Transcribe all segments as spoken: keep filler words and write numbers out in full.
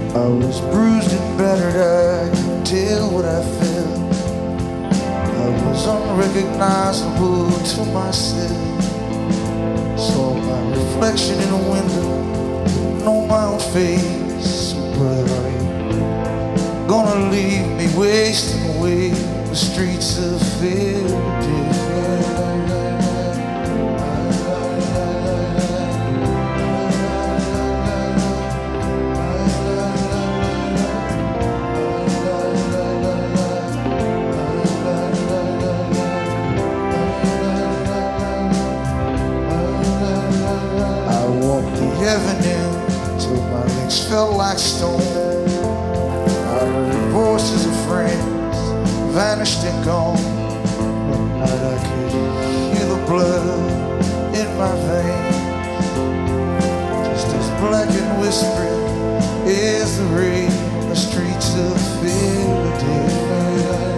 I was bruised and battered, I could tell what I felt. I was unrecognizable to myself. Saw my reflection in a window, know my own face. So brother, are you gonna leave me wasting away the streets of Philadelphia? Avenue till my legs felt like stone. I heard voices of friends vanished and gone. One night I could hear the blood in my veins, just as black and whispering is the rain in the streets of Philadelphia.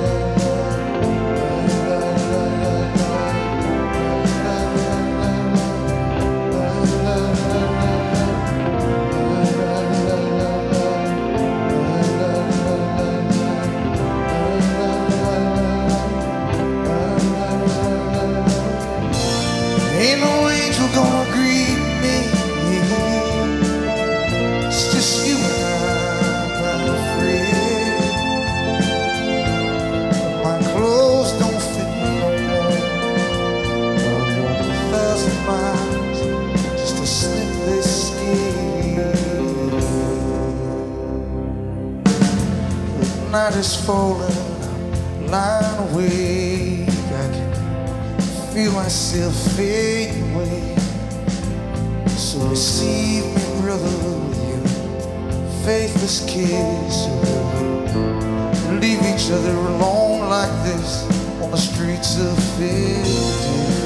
Ain't no angel gonna greet me. It's just you and I, I'm afraid. My clothes don't fit me no more. I'll walk a thousand miles just to slip this skin. The night is falling, lying awake. I can feel myself fade away. So receive me, brother, with your faithless kiss. Leave each other alone like this on the streets of Philadelphia.